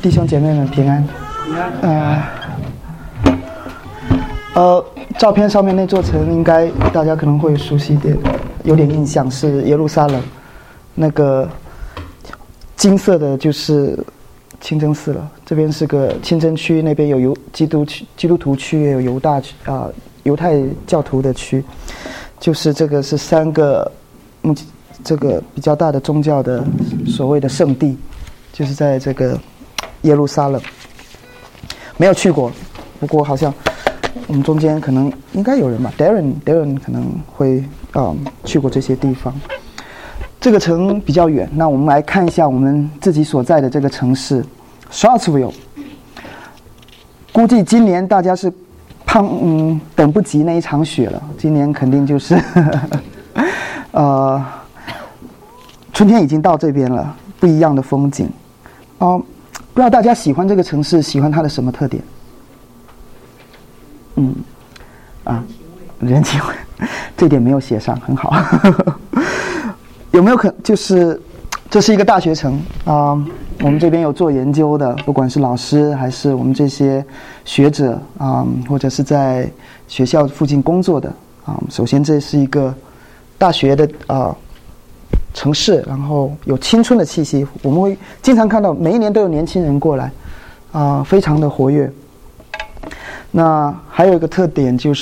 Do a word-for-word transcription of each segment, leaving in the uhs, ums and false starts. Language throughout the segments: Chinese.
弟兄姐妹们平安。呃，呃，照片上面那座城应该大家可能会熟悉一点，有点印象，是耶路撒冷。那个金色的就是清真寺了，这边是个清真区，那边有犹基督区、基督徒区，也有犹大区啊、呃、犹太教徒的区。就是这个是三个，嗯，这个比较大的宗教的所谓的圣地，就是在这个耶路撒冷。没有去过，不过好像我们中间可能应该有人吧 ，Darren Darren 可能会嗯去过这些地方。这个城比较远，那我们来看一下我们自己所在的这个城市 Charlottesville。估计今年大家是胖嗯等不及那一场雪了，今年肯定就是呵呵呃春天已经到这边了，不一样的风景哦。呃不知道大家喜欢这个城市，喜欢它的什么特点？嗯，啊，人情味，这点没有写上，很好。有没有可就是这是一个大学城啊、呃？我们这边有做研究的，不管是老师还是我们这些学者啊、呃，或者是在学校附近工作的啊、呃。首先，这是一个大学的啊。呃城市，然后有青春的气息，我们会经常看到每一年都有年轻人过来，啊、呃，非常的活跃。那还有一个特点就是，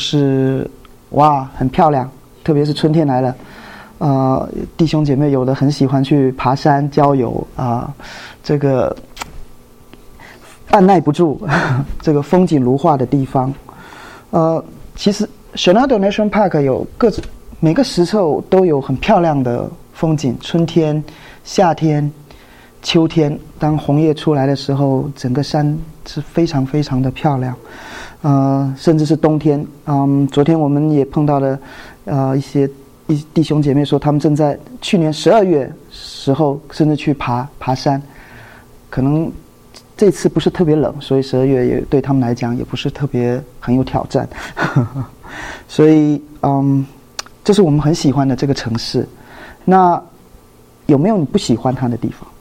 哇，很漂亮，特别是春天来了，呃，弟兄姐妹有的很喜欢去爬山郊游啊、呃，这个按耐不住这个风景如画的地方。呃，其实 Shenandoah National Park 有各种每个时候都有很漂亮的风景，春天、夏天、秋天，当红叶出来的时候，整个山是非常非常的漂亮。呃，甚至是冬天，嗯，昨天我们也碰到了，呃，一些一弟兄姐妹说，他们正在去年十二月时候，甚至去爬爬山，可能这次不是特别冷，所以十二月也对他们来讲也不是特别很有挑战。所以，嗯，这是我们很喜欢的这个城市。那有没有你不喜欢它的地方？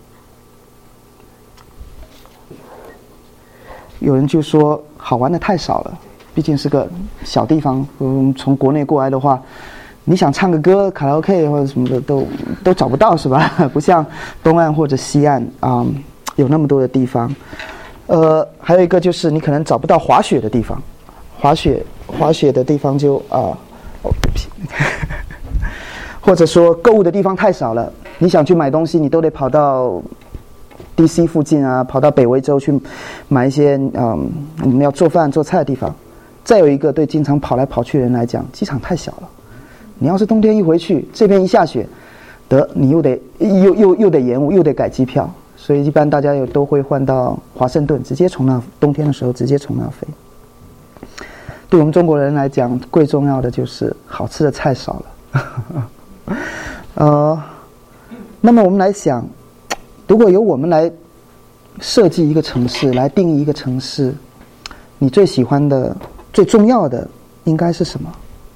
有人就说好玩的太少了，毕竟是个小地方。嗯，从国内过来的话，你想唱个歌、卡拉 OK 或者什么的都都找不到，是吧？不像东岸或者西岸啊、嗯，有那么多的地方。呃，还有一个就是你可能找不到滑雪的地方，滑雪滑雪的地方就啊，哦，对不起。或者说购物的地方太少了，你想去买东西，你都得跑到 D C 附近啊，跑到北维州去买一些嗯我们要做饭做菜的地方。再有一个，对经常跑来跑去的人来讲，机场太小了。你要是冬天一回去，这边一下雪，得你又得又又又得延误，又得改机票，所以一般大家有都会换到华盛顿，直接从那冬天的时候直接从那飞。对我们中国人来讲，最重要的就是好吃的菜少了。呃，那么我们来想，如果由我们来设计一个城市，来定义一个城市，你最喜欢的、最重要的应该是什么？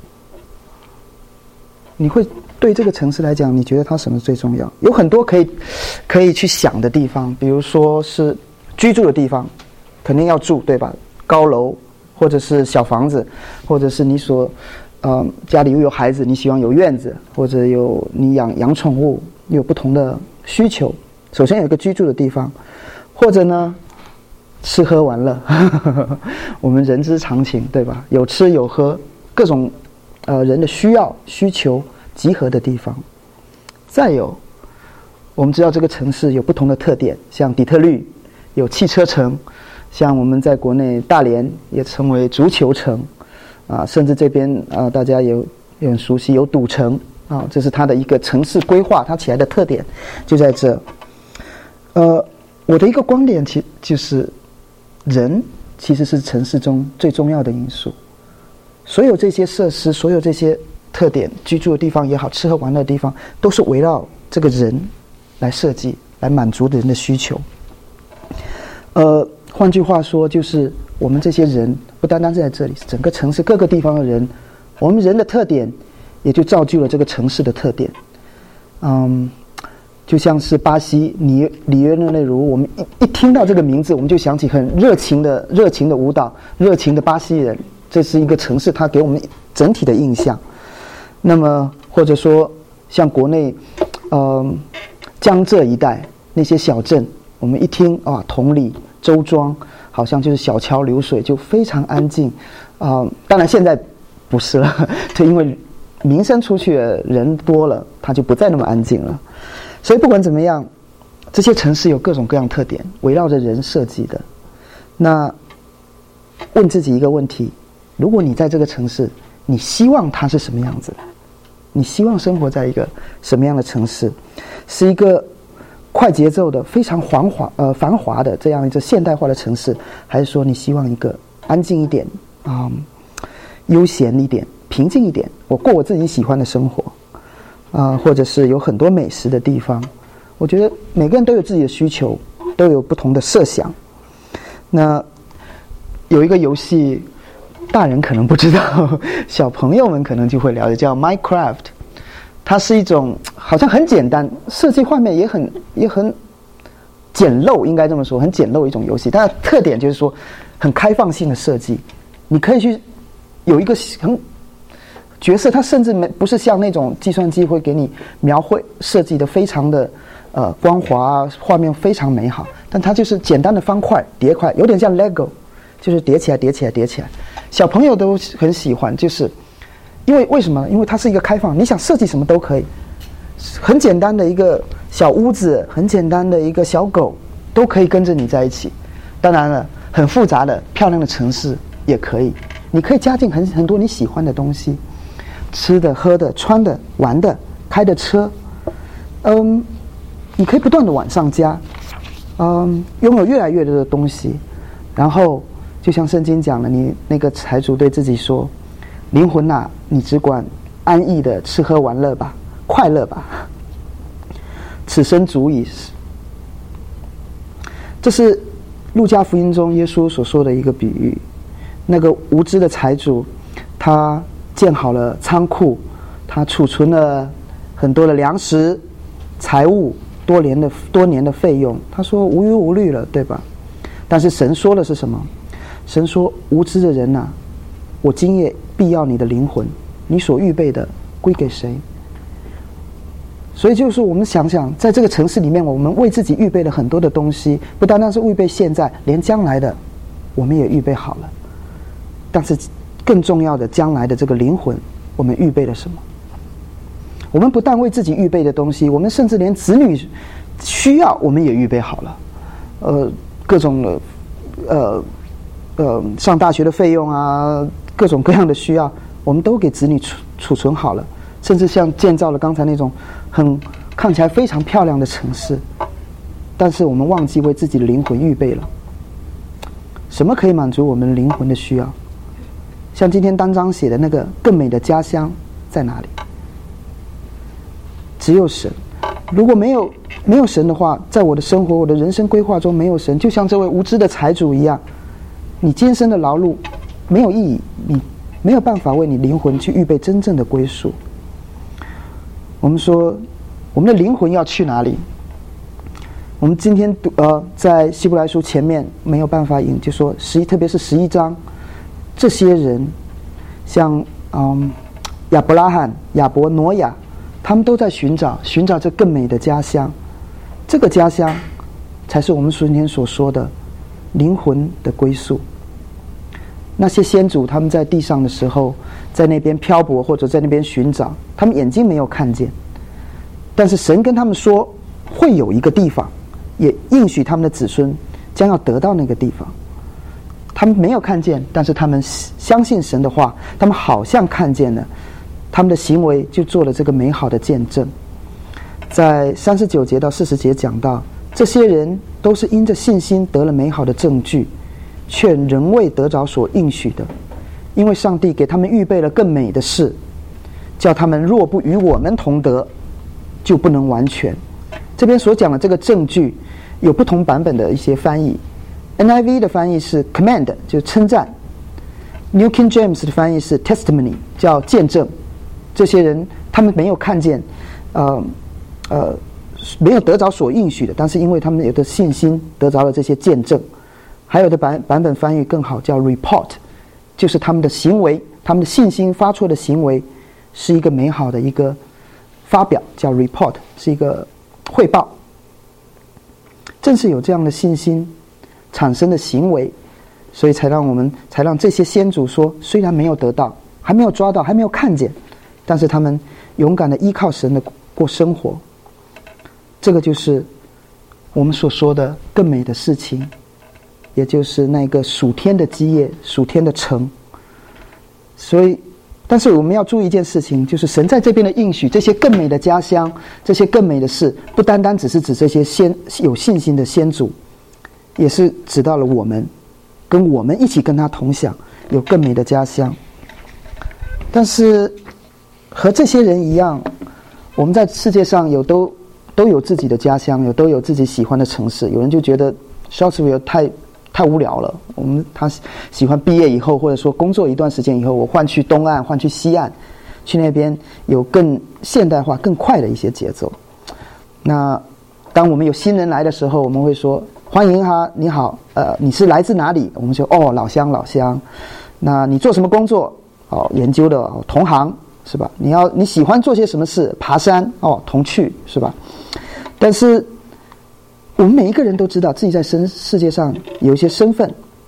你会对这个城市来讲，你觉得它什么最重要？有很多可以可以去想的地方，比如说是居住的地方，肯定要住，对吧？高楼，或者是小房子，或者是你所呃，家里又有孩子，你希望有院子，或者有你养养宠物，有不同的需求。首先有一个居住的地方，或者呢，吃喝玩乐，我们人之常情，对吧？有吃有喝，各种呃人的需要需求集合的地方。再有，我们知道这个城市有不同的特点，像底特律有汽车城，像我们在国内大连也称为足球城。啊，甚至这边啊，大家也也很熟悉，有赌城啊，这是它的一个城市规划，它起来的特点就在这。呃，我的一个观点其就是人其实是城市中最重要的因素。所有这些设施，所有这些特点，居住的地方也好，吃喝玩乐的地方，都是围绕这个人来设计，来满足人的需求。呃，换句话说，就是我们这些人不单单是在这里，整个城市各个地方的人，我们人的特点也就造就了这个城市的特点。嗯， 就像是巴西里里约热内卢，我们一一听到这个名字，我们就想起很热情的热情的舞蹈，热情的巴西人。这是一个城市，它给我们整体的印象。那么或者说像国内，呃，江浙一带那些小镇，我们一听啊，同里、周庄，好像就是小桥流水，就非常安静。啊、呃，当然现在不是了，对，因为民生出去了，人多了，它就不再那么安静了。所以不管怎么样，这些城市有各种各样特点，围绕着人设计的。那问自己一个问题：如果你在这个城市，你希望它是什么样子的？你希望生活在一个什么样的城市？是一个快节奏的、非常繁华呃繁华的这样一个现代化的城市，还是说你希望一个安静一点啊、嗯、悠闲一点、平静一点，我过我自己喜欢的生活？啊、呃，或者是有很多美食的地方，我觉得每个人都有自己的需求，都有不同的设想。那有一个游戏，大人可能不知道，小朋友们可能就会了解，叫 Minecraft。它是一种好像很简单，设计画面也很也很简陋，应该这么说，很简陋一种游戏。它的特点就是说，很开放性的设计，你可以去有一个很。角色它甚至没不是像那种计算机会给你描绘设计的非常的呃光滑，画面非常美好，但它就是简单的方块叠块，有点像 Lego， 就是叠起来叠起来叠起来，小朋友都很喜欢，就是因为为什么？因为它是一个开放，你想设计什么都可以，很简单的一个小屋子，很简单的一个小狗都可以跟着你在一起。当然了，很复杂的漂亮的城市也可以，你可以加进很很多你喜欢的东西。吃的、喝的、穿的、玩的、开的车，嗯，你可以不断的往上加，嗯，拥有越来越多的东西。然后，就像圣经讲的，你那个财主对自己说：“灵魂啊，你只管安逸的吃喝玩乐吧，快乐吧，此生足矣。”这是路加福音中耶稣所说的一个比喻。那个无知的财主，他建好了仓库，他储存了很多的粮食、财物，多年的多年的费用，他说无忧无虑了，对吧？但是神说的是什么？神说：“无知的人啊，我今夜必要你的灵魂，你所预备的归给谁？”所以就是我们想想，在这个城市里面，我们为自己预备了很多的东西，不单单是预备现在，连将来的我们也预备好了。但是更重要的，将来的这个灵魂，我们预备了什么？我们不但为自己预备的东西，我们甚至连子女需要，我们也预备好了。呃，各种的，呃，呃，上大学的费用啊，各种各样的需要，我们都给子女储储存好了。甚至像建造了刚才那种很看起来非常漂亮的城市，但是我们忘记为自己的灵魂预备了。什么可以满足我们灵魂的需要？像今天单章写的那个更美的家乡在哪里？只有神。如果没有没有神的话，在我的生活、我的人生规划中没有神，就像这位无知的财主一样，你艰深的劳碌没有意义，你没有办法为你灵魂去预备真正的归宿。我们说，我们的灵魂要去哪里？我们今天读呃，在希伯来书前面没有办法引，就说十一，特别是十一章。这些人，像嗯亚伯拉罕、亚伯、挪亚，他们都在寻找寻找这更美的家乡。这个家乡，才是我们昨天所说的灵魂的归宿。那些先祖他们在地上的时候，在那边漂泊或者在那边寻找，他们眼睛没有看见，但是神跟他们说，会有一个地方，也应许他们的子孙将要得到那个地方。他们没有看见，但是他们相信神的话，他们好像看见了，他们的行为就做了这个美好的见证。在三十九节到四十节讲到，这些人都是因着信心得了美好的证据，却仍未得着所应许的，因为上帝给他们预备了更美的事，叫他们若不与我们同得，就不能完全。这边所讲的这个证据有不同版本的一些翻译。N I V 的翻译是 command， 就是称赞。New King James 的翻译是 testimony， 叫见证。这些人他们没有看见，呃呃， 没有得着所应许的，但是因为他们有的信心得着了这些见证。还有的版版本翻译更好，叫 report， 就是他们的行为，他们的信心发出的行为是一个美好的一个发表，叫 report， 是一个汇报。正是有这样的信心产生的行为，所以才让我们才让这些先祖说，虽然没有得到，还没有抓到，还没有看见，但是他们勇敢的依靠神的过生活。这个就是我们所说的更美的事情，也就是那个属天的基业，属天的城。所以但是我们要注意一件事情，就是神在这边的应许，这些更美的家乡，这些更美的事，不单单只是指这些先有信心的先祖，也是指到了我们，跟我们一起跟他同享有更美的家乡。但是和这些人一样，我们在世界上有都都有自己的家乡，有都有自己喜欢的城市。有人就觉得 Charlottesville 太太无聊了，我们他喜欢毕业以后，或者说工作一段时间以后，我换去东岸，换去西岸，去那边有更现代化、更快的一些节奏。那当我们有新人来的时候，我们会说欢迎哈，你好，呃，你是来自哪里？我们说哦，老乡老乡。那你做什么工作？哦，研究的、哦、同行是吧？你要你喜欢做些什么事？爬山哦，同趣是吧？但是我们每一个人都知道自己在世世界上有一些身份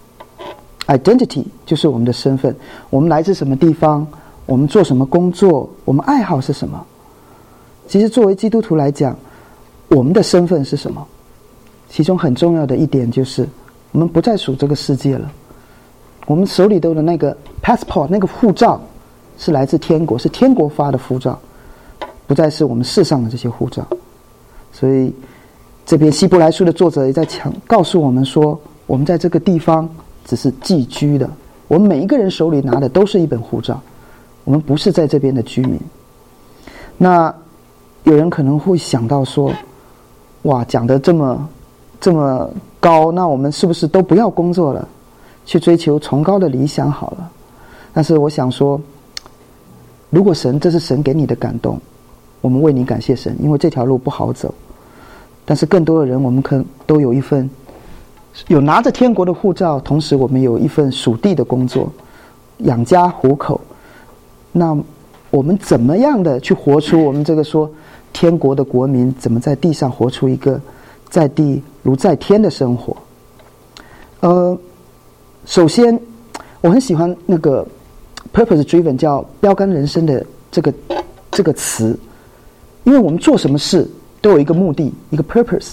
，identity 就是我们的身份。我们来自什么地方？我们做什么工作？我们爱好是什么？其实作为基督徒来讲，我们的身份是什么？其中很重要的一点就是，我们不再属这个世界了。我们手里头的那个 passport， 那个护照，是来自天国，是天国发的护照，不再是我们世上的这些护照。所以这边希伯来书的作者也在强告诉我们说，我们在这个地方只是寄居的，我们每一个人手里拿的都是一本护照，我们不是在这边的居民。那有人可能会想到说，哇，讲得这么这么高，那我们是不是都不要工作了，去追求崇高的理想好了？但是我想说，如果神这是神给你的感动，我们为你感谢神，因为这条路不好走。但是更多的人，我们可能都有一份有拿着天国的护照，同时我们有一份属地的工作，养家糊口。那我们怎么样的去活出我们这个说天国的国民，怎么在地上活出一个在地如在天的生活？呃，首先我很喜欢那个 purpose driven 叫标杆人生的这个这个词，因为我们做什么事都有一个目的，一个 purpose。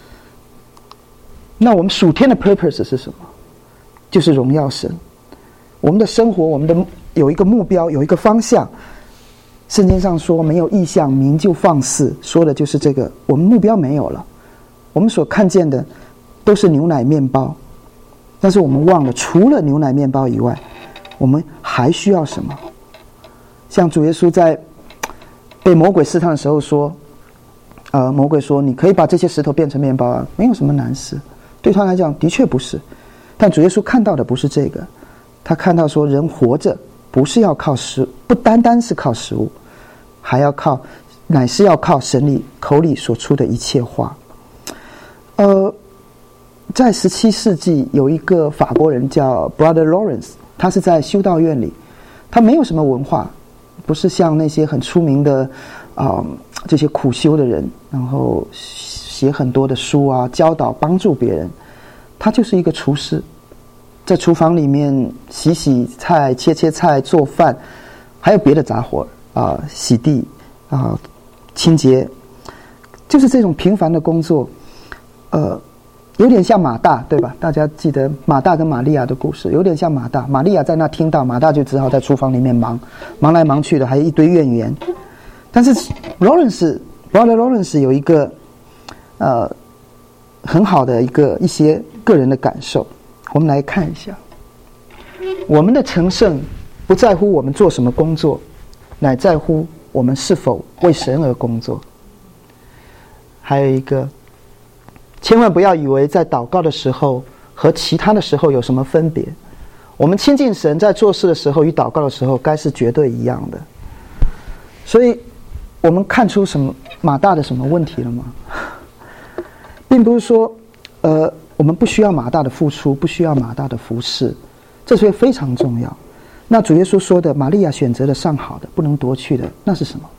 那我们属天的 purpose 是什么？就是荣耀神。我们的生活，我们的有一个目标，有一个方向。圣经上说没有异象，民就放肆，说的就是这个。我们目标没有了，我们所看见的都是牛奶面包，但是我们忘了，除了牛奶面包以外，我们还需要什么？像主耶稣在被魔鬼试探的时候说，呃，魔鬼说你可以把这些石头变成面包啊，没有什么难事。对他来讲的确不是，但主耶稣看到的不是这个，他看到说人活着不是要靠食，不单单是靠食物，还要靠，乃是要靠神里口里所出的一切话。呃，在十七世纪有一个法国人叫 Brother Lawrence， 他是在修道院里，他没有什么文化，不是像那些很出名的啊、呃、这些苦修的人，然后写很多的书啊，教导帮助别人。他就是一个厨师，在厨房里面洗洗菜、切切菜、做饭，还有别的杂活啊、呃，洗地啊、呃，清洁，就是这种平凡的工作。呃，有点像马大，对吧？大家记得马大跟玛利亚的故事，有点像马大。玛利亚在那听到，马大就只好在厨房里面忙，忙来忙去的，还有一堆怨言。但是 Lawrence Brother Lawrence 有一个呃很好的一个一些个人的感受，我们来看一下。我们的成圣不在乎我们做什么工作，乃在乎我们是否为神而工作。还有一个，千万不要以为在祷告的时候和其他的时候有什么分别。我们亲近神在做事的时候与祷告的时候该是绝对一样的。所以我们看出什么马大的什么问题了吗？ 并不是说，呃，我们不需要马大的付出，不需要马大的服侍，这是非常重要。那主耶稣说的，玛利亚选择了上好的，不能夺去的，那是什么？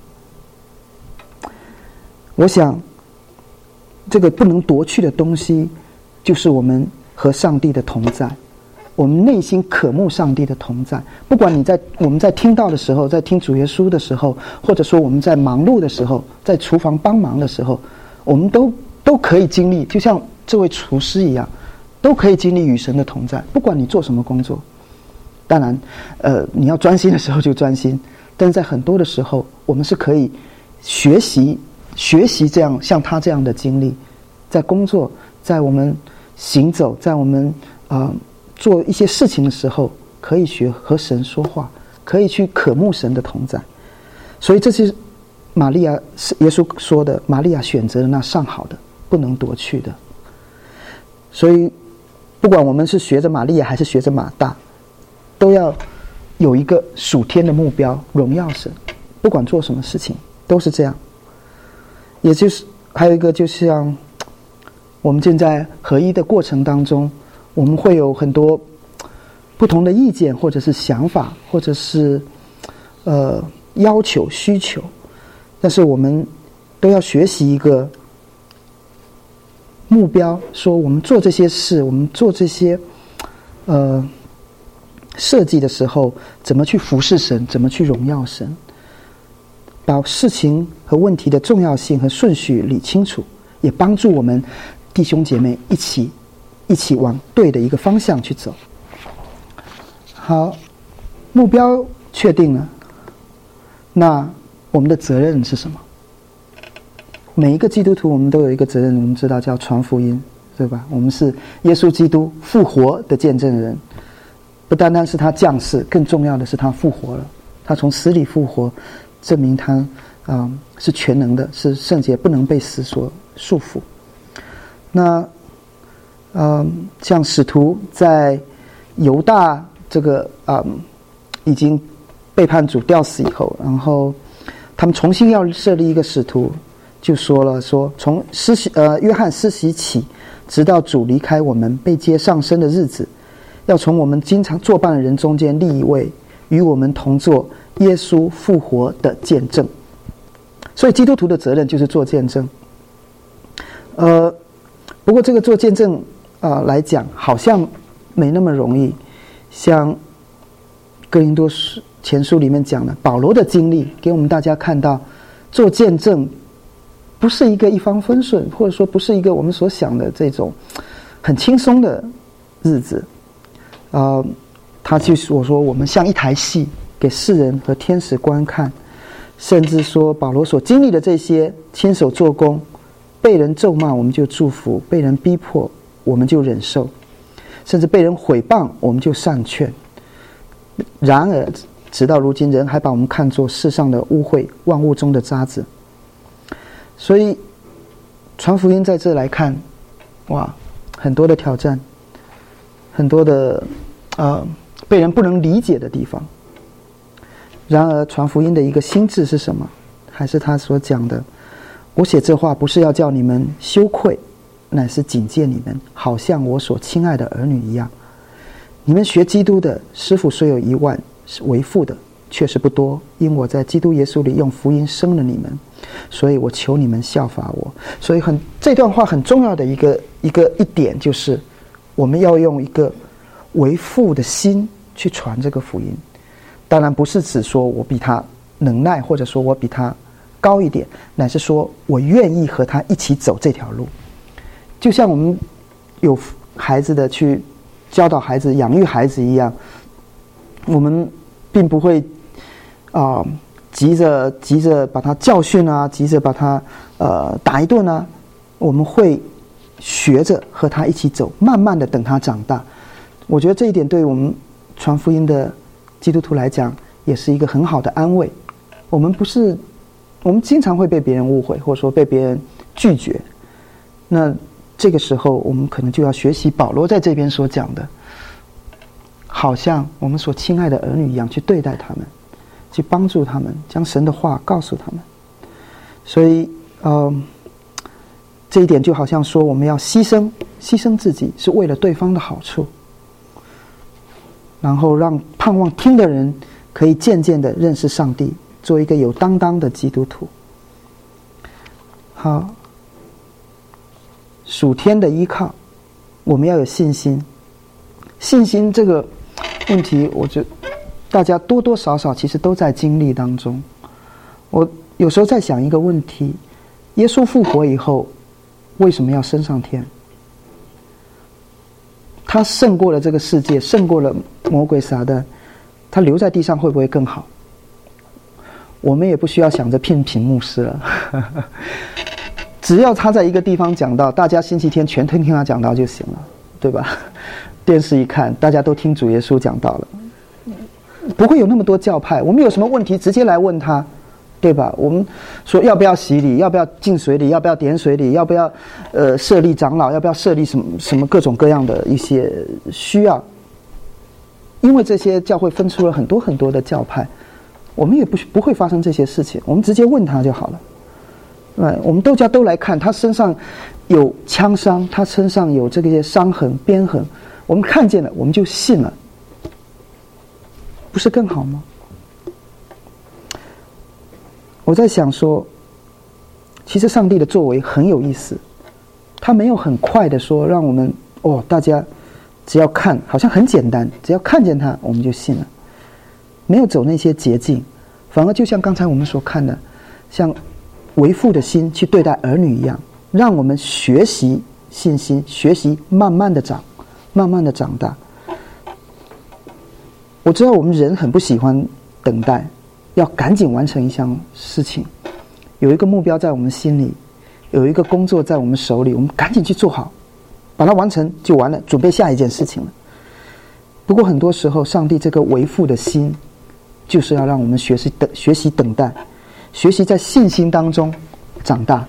我想，这个不能夺去的东西，就是我们和上帝的同在，我们内心渴慕上帝的同在。不管你在我们在听道的时候，在听主耶稣的时候，或者说我们在忙碌的时候，在厨房帮忙的时候，我们都都可以经历，就像这位厨师一样，都可以经历与神的同在。不管你做什么工作，当然，呃，你要专心的时候就专心，但是在很多的时候，我们是可以学习学习这样像他这样的经历，在工作，在我们行走，在我们啊、呃、做一些事情的时候，可以学和神说话，可以去渴慕神的同在。所以这是玛利亚，耶稣说的，玛利亚选择了那上好的，不能夺去的。所以不管我们是学着玛利亚还是学着马大，都要有一个属天的目标，荣耀神。不管做什么事情都是这样。也就是还有一个，就像我们正在合一的过程当中，我们会有很多不同的意见，或者是想法，或者是呃要求需求，但是我们都要学习一个目标，说我们做这些事，我们做这些呃设计的时候，怎么去服侍神，怎么去荣耀神，把事情和问题的重要性和顺序理清楚，也帮助我们弟兄姐妹一起一起往对的一个方向去走。好，目标确定了，那我们的责任是什么？每一个基督徒我们都有一个责任，我们知道叫传福音，对吧？我们是耶稣基督复活的见证人，不单单是他降世，更重要的是他复活了，他从死里复活，证明他、呃、是全能的，是圣洁，不能被死所束缚。那呃，像使徒在犹大这个呃已经背叛主吊死以后，然后他们重新要设立一个使徒，就说了说从施洗呃约翰施洗起，直到主离开我们被接上升的日子，要从我们经常作伴的人中间立一位，与我们同做耶稣复活的见证。所以基督徒的责任就是做见证。呃，不过这个做见证啊、呃、来讲，好像没那么容易。像哥林多前书里面讲的，保罗的经历给我们大家看到，做见证不是一个一帆风顺，或者说不是一个我们所想的这种很轻松的日子。呃，他就是我说我们像一台戏，给世人和天使观看，甚至说保罗所经历的这些，亲手做工，被人咒骂我们就祝福，被人逼迫我们就忍受，甚至被人毁谤我们就善劝。然而直到如今，人还把我们看作世上的污秽，万物中的渣滓。所以传福音在这来看，哇，很多的挑战，很多的呃被人不能理解的地方。然而传福音的一个心志是什么？还是他所讲的，我写这话不是要叫你们羞愧，乃是警戒你们，好像我所亲爱的儿女一样。你们学基督的师傅虽有一万，为父的确实不多，因我在基督耶稣里用福音生了你们，所以我求你们效法我。所以很这段话很重要的一个一个一点就是，我们要用一个为父的心去传这个福音。当然不是指说我比他能耐，或者说我比他高一点，乃是说我愿意和他一起走这条路。就像我们有孩子的去教导孩子、养育孩子一样，我们并不会啊、呃、急着急着把他教训啊，急着把他呃打一顿啊，我们会学着和他一起走，慢慢的等他长大。我觉得这一点对我们传福音的基督徒来讲，也是一个很好的安慰。我们不是，我们经常会被别人误会，或者说被别人拒绝。那这个时候，我们可能就要学习保罗在这边所讲的，好像我们所亲爱的儿女一样去对待他们，去帮助他们，将神的话告诉他们。所以，呃， 这一点就好像说我们要牺牲牺牲自己是为了对方的好处，然后让盼望听的人可以渐渐的认识上帝，做一个有担当的基督徒。好，属天的依靠，我们要有信心。信心这个问题，我觉得大家多多少少其实都在经历当中。我有时候在想一个问题，耶稣复活以后为什么要升上天？他胜过了这个世界，胜过了魔鬼撒旦，他留在地上会不会更好？我们也不需要想着聘请牧师了只要他在一个地方讲道，大家星期天全听听他讲道就行了，对吧？电视一看，大家都听主耶稣讲道了，不会有那么多教派。我们有什么问题直接来问他，对吧？我们说要不要洗礼，要不要进水里，要不要点水礼，要不要呃设立长老，要不要设立什么什么各种各样的一些需要。因为这些教会分出了很多很多的教派，我们也不不会发生这些事情，我们直接问他就好了。对，我们大家都来看他身上有枪伤，他身上有这些伤痕鞭痕，我们看见了我们就信了，不是更好吗？我在想说，其实上帝的作为很有意思，他没有很快的说让我们哦，大家只要看，好像很简单，只要看见他我们就信了，没有走那些捷径，反而就像刚才我们所看的，像为父的心去对待儿女一样，让我们学习信心，学习慢慢的长，慢慢的长大。我知道我们人很不喜欢等待，要赶紧完成一项事情，有一个目标在我们心里，有一个工作在我们手里，我们赶紧去做好，把它完成就完了，准备下一件事情了。不过很多时候上帝这个为父的心就是要让我们学习等学习等待，学习在信心当中长大。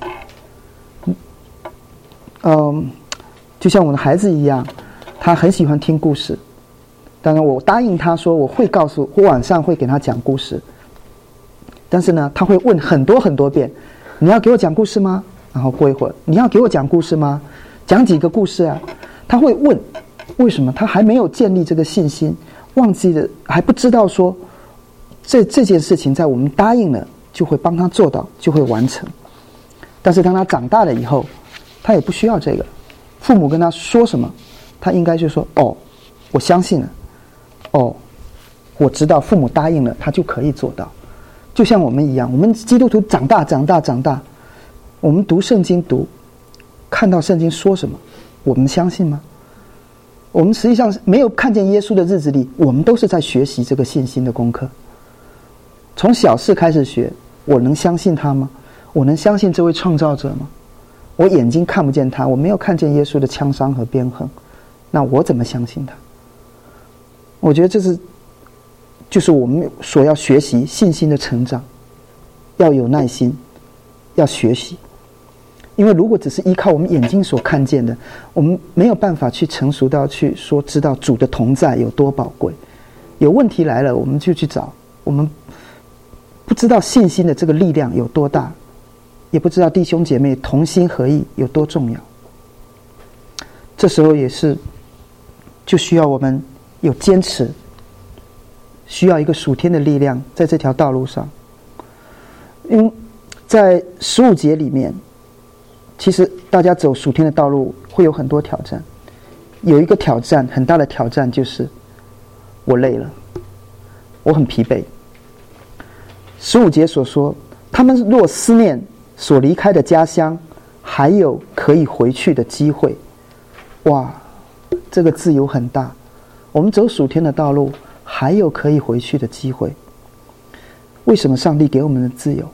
嗯，就像我的孩子一样，他很喜欢听故事，当然我答应他说我会告诉我晚上会给他讲故事，但是呢他会问很多很多遍，你要给我讲故事吗？然后过一会儿，你要给我讲故事吗？讲几个故事啊？他会问，为什么？他还没有建立这个信心，忘记了，还不知道说这这件事情在我们答应了就会帮他做到，就会完成。但是当他长大了以后，他也不需要这个，父母跟他说什么他应该就说哦，我相信了，哦，我知道父母答应了他就可以做到。就像我们一样，我们基督徒长大长大长大，我们读圣经读，看到圣经说什么我们相信吗？我们实际上没有看见耶稣的日子里，我们都是在学习这个信心的功课。从小事开始学，我能相信他吗？我能相信这位创造者吗？我眼睛看不见他，我没有看见耶稣的枪伤和鞭痕，那我怎么相信他？我觉得这是就是我们所要学习信心的成长，要有耐心，要学习。因为如果只是依靠我们眼睛所看见的，我们没有办法去成熟到去说知道主的同在有多宝贵。有问题来了我们就去找，我们不知道信心的这个力量有多大，也不知道弟兄姐妹同心合意有多重要。这时候也是就需要我们有坚持，需要一个属天的力量在这条道路上。因为在十五节里面，其实大家走属天的道路会有很多挑战，有一个挑战，很大的挑战就是我累了，我很疲惫。十五节所说，他们若思念所离开的家乡，还有可以回去的机会。哇，这个自由很大，我们走属天的道路还有可以回去的机会。为什么上帝给我们的自由？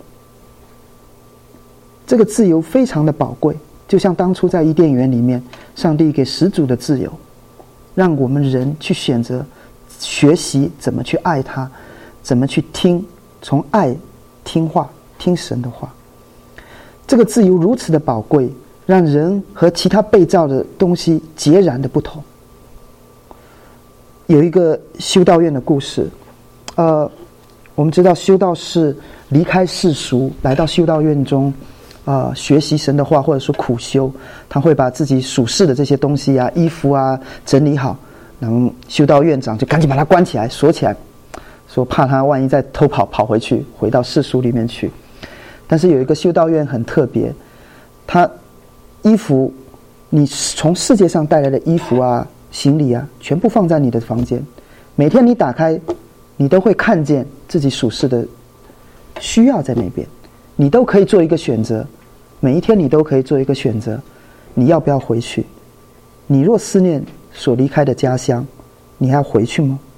这个自由非常的宝贵，就像当初在伊甸园里面，上帝给始祖的自由，让我们人去选择学习怎么去爱他，怎么去听，从爱听话，听神的话。这个自由如此的宝贵，让人和其他被造的东西截然的不同。有一个修道院的故事，呃，我们知道修道士离开世俗，来到修道院中呃学习神的话，或者说苦修，他会把自己属世的这些东西啊、衣服啊整理好，然后修道院长就赶紧把他关起来锁起来，说怕他万一再偷跑跑回去回到世俗里面去。但是有一个修道院很特别，他衣服你从世界上带来的衣服啊行李啊全部放在你的房间，每天你打开你都会看见自己属世的需要在那边，你都可以做一个选择，每一天你都可以做一个选择，你要不要回去？你若思念所离开的家乡，你还要回去吗？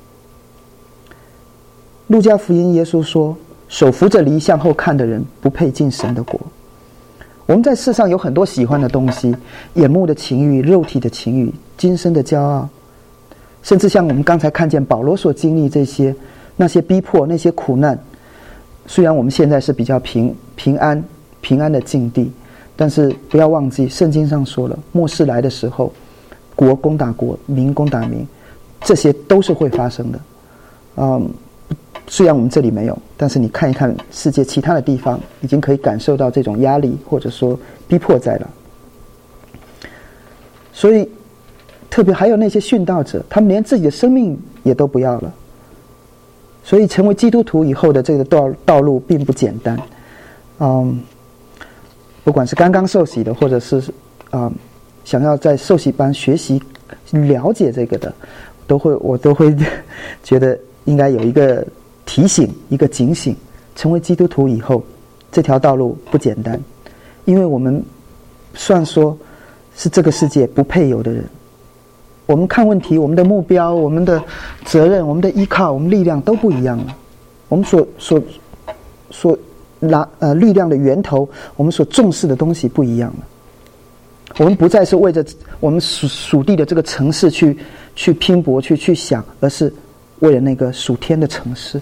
路加福音耶稣说，手扶着犁向后看的人不配进神的国。我们在世上有很多喜欢的东西，眼目的情欲、肉体的情欲、今生的骄傲，甚至像我们刚才看见保罗所经历这些那些逼迫、那些苦难，虽然我们现在是比较平平安平安的境地，但是不要忘记圣经上说了，末世来的时候，国攻打国，民攻打民，这些都是会发生的。嗯，虽然我们这里没有，但是你看一看世界其他的地方，已经可以感受到这种压力或者说逼迫在了。所以特别还有那些殉道者，他们连自己的生命也都不要了。所以成为基督徒以后的这个道道路并不简单。嗯，不管是刚刚受洗的，或者是嗯想要在受洗班学习了解这个的，都会我都会觉得应该有一个提醒，一个警醒。成为基督徒以后，这条道路不简单，因为我们算说是这个世界不配有的人。我们看问题，我们的目标、我们的责任、我们的依靠、我们力量都不一样了。我们所所所拿呃力量的源头，我们所重视的东西不一样了。我们不再是为着我们属属地的这个城市去去拼搏、去去想，而是为了那个属天的城市。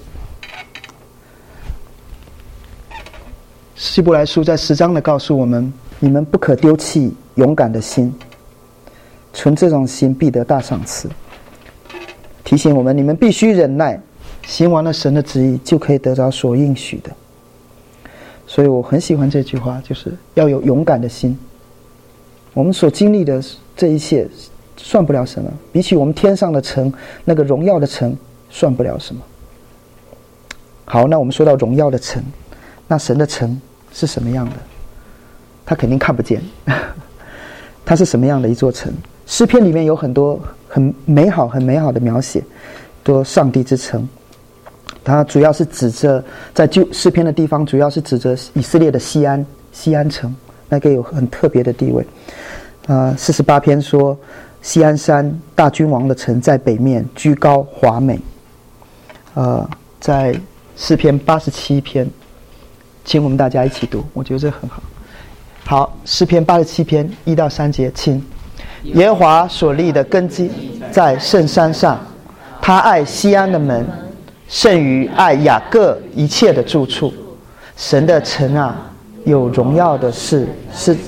希伯来书在十章的告诉我们：你们不可丢弃勇敢的心。存这种心必得大赏赐。提醒我们，你们必须忍耐，行完了神的旨意，就可以得着所应许的。所以我很喜欢这句话，就是要有勇敢的心。我们所经历的这一切算不了什么，比起我们天上的城，那个荣耀的城，算不了什么。好，那我们说到荣耀的城，那神的城是什么样的？他肯定看不见。它是什么样的一座城？诗篇里面有很多很美好很美好的描写，说上帝之城。它主要是指着在旧诗篇的地方，主要是指着以色列的西安西安城，那个有很特别的地位。呃，四十八篇说西安山大君王的城在北面，居高华美。呃，在诗篇八十七篇，请我们大家一起读，我觉得这很好。好，诗篇八十七篇一到三节，请。耶和华所立的根基在圣山上，他爱西安的门，胜于爱雅各一切的住处。神的城啊，有荣耀的事是。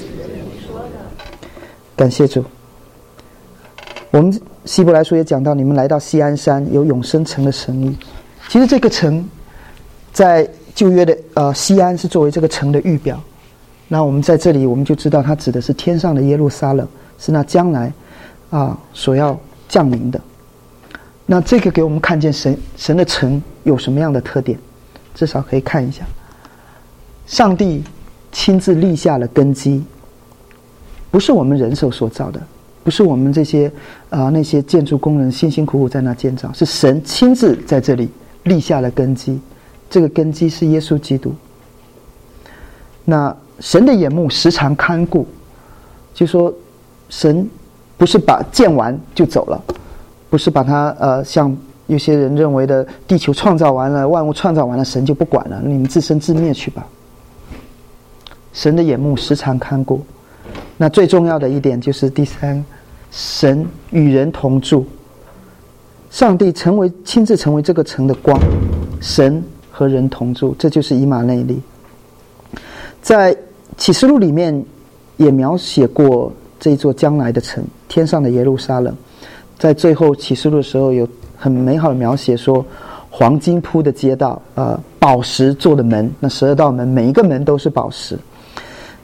感谢主。我们希伯来书也讲到，你们来到西安山，有永生城的神意。其实这个城在旧约的呃西安是作为这个城的预表。那我们在这里我们就知道，它指的是天上的耶路撒冷，是那将来啊所要降临的。那这个给我们看见神神的城有什么样的特点，至少可以看一下。上帝亲自立下了根基，不是我们人手所造的，不是我们这些啊、呃、那些建筑工人辛辛苦苦在那建造，是神亲自在这里立下了根基。这个根基是耶稣基督。那神的眼目时常看顾，就说神不是把建完就走了，不是把它呃像有些人认为的地球创造完了，万物创造完了，神就不管了，你们自生自灭去吧。神的眼目时常看顾。那最重要的一点就是第三，神与人同住。上帝成为亲自成为这个城的光，神和人同住，这就是以马内利。在启示录里面也描写过这一座将来的城，天上的耶路撒冷。在最后启示录的时候有很美好的描写，说黄金铺的街道，呃，宝石做的门，那十二道门每一个门都是宝石。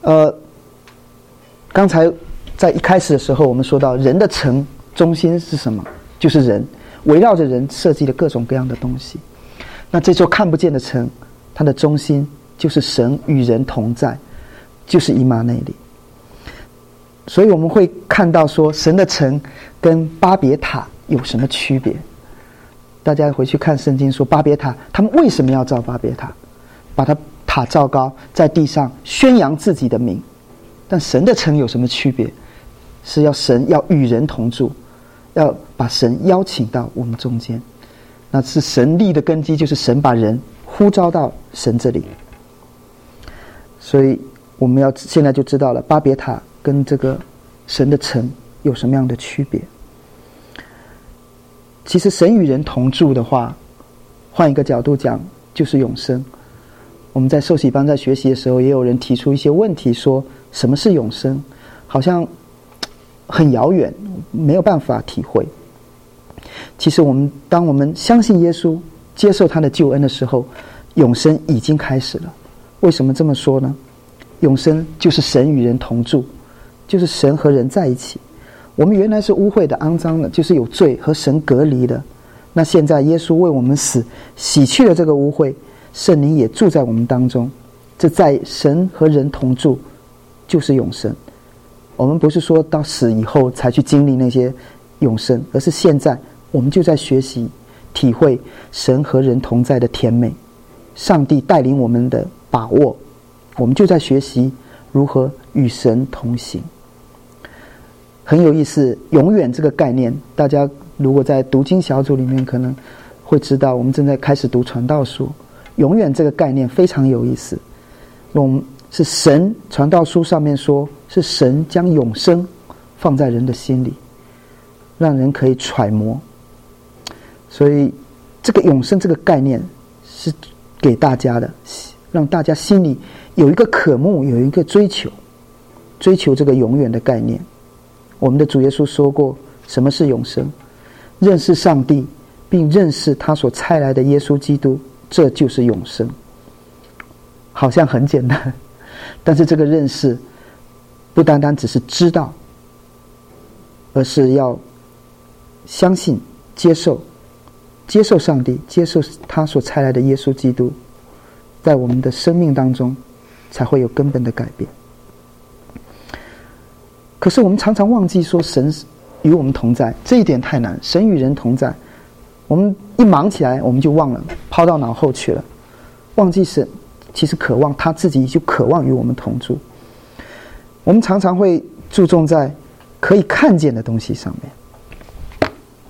呃，刚才在一开始的时候，我们说到人的城中心是什么？就是人，围绕着人设计了各种各样的东西。那这座看不见的城，它的中心就是神与人同在，就是以马内利。所以我们会看到说，神的城跟巴别塔有什么区别？大家回去看圣经说，巴别塔他们为什么要造巴别塔？把它塔造高，在地上宣扬自己的名。但神的城有什么区别？是要神要与人同住，要把神邀请到我们中间。那是神立的根基，就是神把人呼召到神这里。所以我们要现在就知道了，巴别塔跟这个神的城有什么样的区别。其实神与人同住的话，换一个角度讲，就是永生。我们在受洗班在学习的时候，也有人提出一些问题，说什么是永生？好像很遥远，没有办法体会。其实我们当我们相信耶稣，接受他的救恩的时候，永生已经开始了。为什么这么说呢？永生就是神与人同住，就是神和人在一起。我们原来是污秽的、肮脏的，就是有罪和神隔离的。那现在耶稣为我们死，洗去了这个污秽，圣灵也住在我们当中。这在神和人同住，就是永生。我们不是说到死以后才去经历那些永生，而是现在我们就在学习体会神和人同在的甜美，上帝带领我们的把握，我们就在学习如何与神同行。很有意思，永远这个概念，大家如果在读经小组里面可能会知道，我们正在开始读传道书。永远这个概念非常有意思，我们是神，传道书上面说是神将永生放在人的心里，让人可以揣摩。所以这个永生这个概念是给大家的，让大家心里有一个渴慕，有一个追求，追求这个永远的概念。我们的主耶稣说过，什么是永生？认识上帝，并认识他所差来的耶稣基督，这就是永生。好像很简单，但是这个认识不单单只是知道，而是要相信、接受接受上帝，接受他所差来的耶稣基督，在我们的生命当中才会有根本的改变。可是我们常常忘记说神与我们同在，这一点太难。神与人同在，我们一忙起来我们就忘了，抛到脑后去了，忘记神其实渴望，他自己就渴望与我们同住。我们常常会注重在可以看见的东西上面，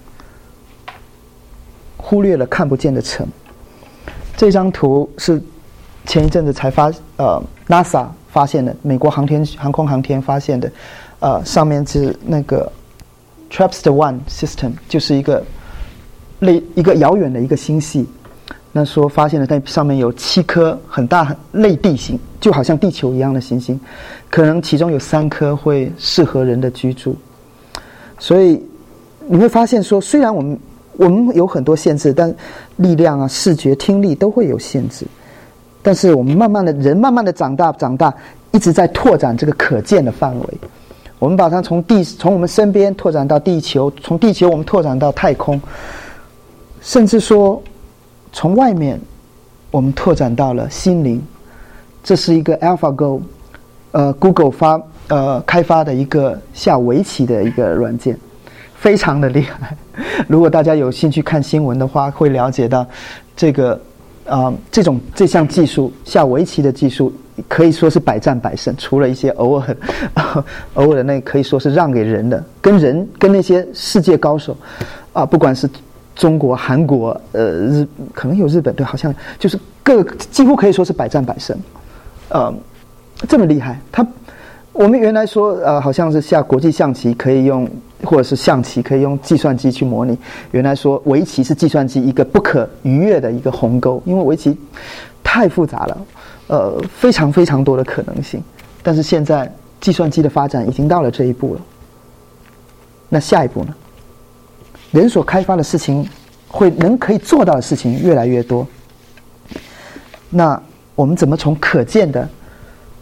忽略了看不见的城。这张图是前一阵子才发呃 NASA 发现的，美国航天航空航天发现的，呃，上面是那个 TRAPPIST one system， 就是一个类一个遥远的一个星系。那说发现了在上面有七颗很大很类地形，就好像地球一样的行星，可能其中有三颗会适合人的居住。所以你会发现说，虽然我们我们有很多限制，但力量啊、视觉、听力都会有限制。但是我们慢慢的人慢慢的长大长大，一直在拓展这个可见的范围。我们把它从地从我们身边拓展到地球，从地球我们拓展到太空，甚至说从外面我们拓展到了心灵。这是一个 AlphaGo 呃 Google 发呃开发的一个下围棋的一个软件，非常的厉害。如果大家有兴趣看新闻的话，会了解到这个啊、呃、这种这项技术，下围棋的技术可以说是百战百胜，除了一些偶尔、呃、偶尔那可以说是让给人的，跟人跟那些世界高手啊、呃，不管是中国、韩国，呃，日可能有日本，对，好像就是各几乎可以说是百战百胜，呃，这么厉害。他我们原来说，呃，好像是下国际象棋可以用，或者是象棋可以用计算机去模拟。原来说围棋是计算机一个不可逾越的一个鸿沟，因为围棋太复杂了，呃，非常非常多的可能性。但是现在计算机的发展已经到了这一步了，那下一步呢？人所开发的事情，会能可以做到的事情越来越多。那我们怎么从可见的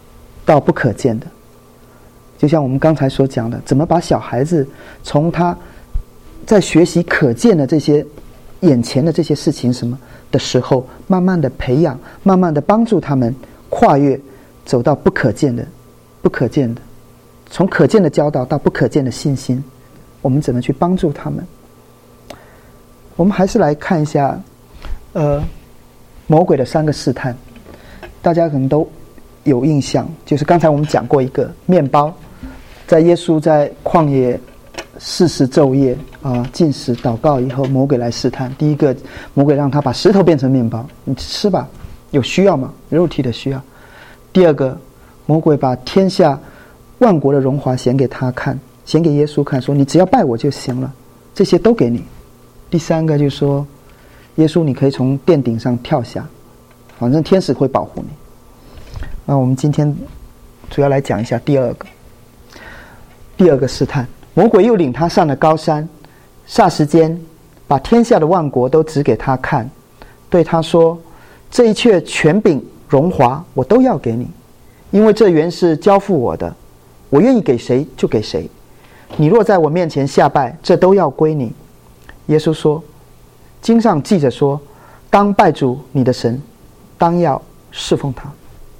到不可见的。就像我们刚才所讲的，怎么把小孩子从他在学习可见的这些眼前的这些事情什么的时候，慢慢的培养，慢慢的帮助他们跨越，走到不可见的不可见的，从可见的教导到不可见的信心，我们怎么去帮助他们？我们还是来看一下呃魔鬼的三个试探，大家可能都有印象，就是刚才我们讲过一个面包，在耶稣在旷野四十昼夜啊禁食祷告以后，魔鬼来试探。第一个，魔鬼让他把石头变成面包，你吃吧，有需要吗？肉体的需要。第二个，魔鬼把天下万国的荣华显给他看，显给耶稣看，说你只要拜我就行了，这些都给你。第三个就是说，耶稣你可以从殿顶上跳下，反正天使会保护你。那我们今天主要来讲一下第二个第二个试探。魔鬼又领他上了高山，霎时间把天下的万国都指给他看，对他说，这一切权柄荣华我都要给你，因为这原是交付我的，我愿意给谁就给谁，你若在我面前下拜，这都要归你。耶稣说，经上记着说，当拜主你的神，当要侍奉他。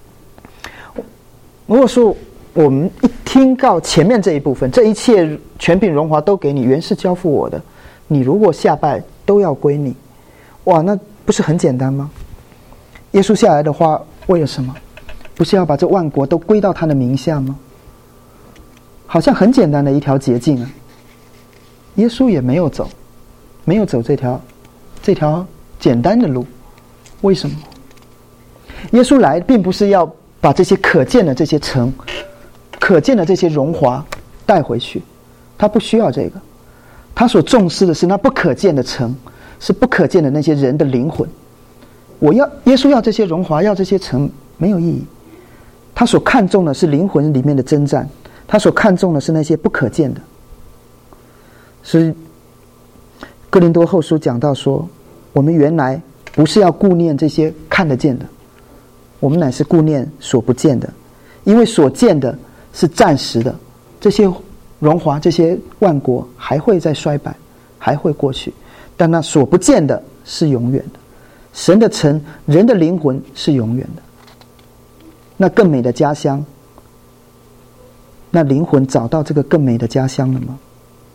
如果说我们一听到前面这一部分，这一切权柄荣华都给你，原是交付我的，你如果下拜都要归你，哇，那不是很简单吗？耶稣下来的话为了什么？不是要把这万国都归到他的名下吗？好像很简单的一条捷径啊。耶稣也没有走没有走这条这条简单的路。为什么？耶稣来并不是要把这些可见的这些城，可见的这些荣华带回去，他不需要这个。他所重视的是那不可见的城，是不可见的那些人的灵魂。我要耶稣要这些荣华，要这些城没有意义。他所看重的是灵魂里面的征战，他所看重的是那些不可见的。所以哥林多后书讲到说，我们原来不是要顾念这些看得见的，我们乃是顾念所不见的，因为所见的是暂时的，这些荣华这些万国还会再衰败，还会过去，但那所不见的是永远的。神的城，人的灵魂是永远的。那更美的家乡，那灵魂找到这个更美的家乡了吗？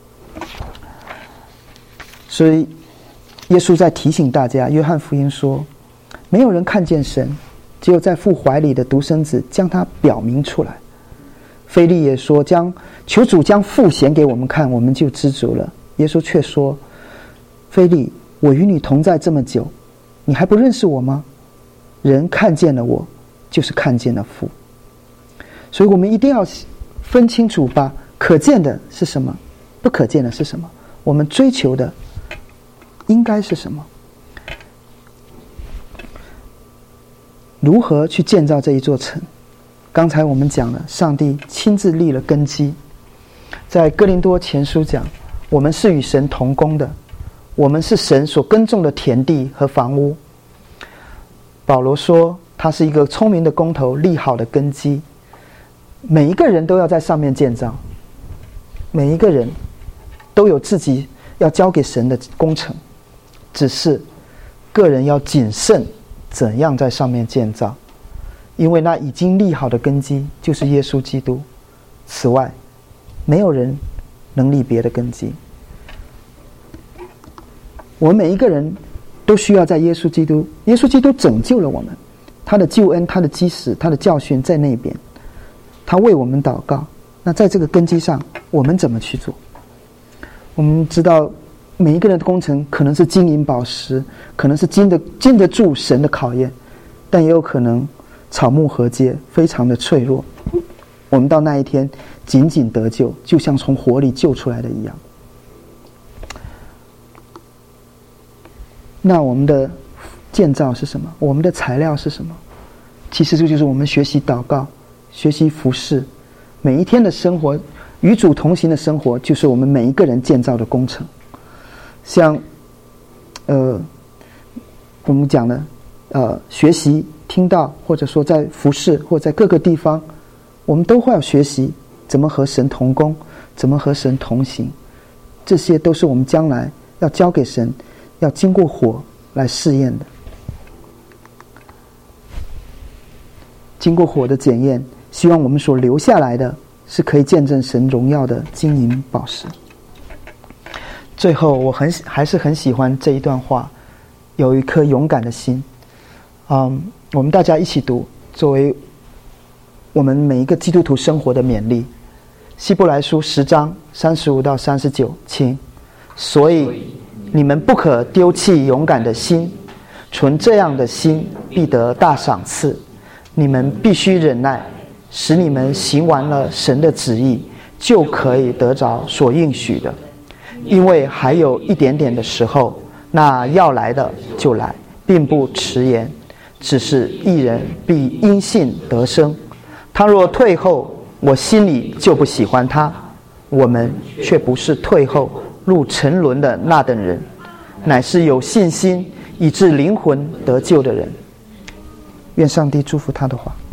所以耶稣在提醒大家，约翰福音说，没有人看见神，只有在父怀里的独生子将他表明出来。腓利也说，将求主将父显给我们看，我们就知足了。耶稣却说，腓利，我与你同在这么久，你还不认识我吗？人看见了我，就是看见了父。所以我们一定要分清楚，把可见的是什么，不可见的是什么，我们追求的应该是什么。如何去建造这一座城？刚才我们讲了，上帝亲自立了根基。在哥林多前书讲，我们是与神同工的，我们是神所耕种的田地和房屋。保罗说，他是一个聪明的工头，立好的根基。每一个人都要在上面建造，每一个人都有自己要交给神的工程，只是个人要谨慎怎样在上面建造，因为那已经立好的根基就是耶稣基督，此外没有人能立别的根基。我们每一个人都需要在耶稣基督，耶稣基督拯救了我们，他的救恩，他的基石，他的教训在那边，他为我们祷告。那在这个根基上，我们怎么去做？我们知道每一个人的工程可能是金银宝石，可能是经得经得住神的考验，但也有可能草木禾秸，非常的脆弱。我们到那一天仅仅得救，就像从火里救出来的一样。那我们的建造是什么？我们的材料是什么？其实这就是我们学习祷告，学习服事，每一天的生活，与主同行的生活，就是我们每一个人建造的工程。像呃我们讲的呃学习听到，或者说在服事，或者在各个地方我们都会要学习怎么和神同工，怎么和神同行，这些都是我们将来要交给神，要经过火来试验的。经过火的检验，希望我们所留下来的是可以见证神荣耀的金银宝石。最后，我很还是很喜欢这一段话，有一颗勇敢的心。嗯，我们大家一起读，作为我们每一个基督徒生活的勉励。希伯来书十章三十五到三十九，请。所以你们不可丢弃勇敢的心，存这样的心，必得大赏赐。你们必须忍耐，使你们行完了神的旨意，就可以得着所应许的。因为还有一点点的时候，那要来的就来，并不迟延。只是义人必因信得生。他若退后，我心里就不喜欢他。我们却不是退后入沉沦的那等人，乃是有信心以致灵魂得救的人。愿上帝祝福他的话。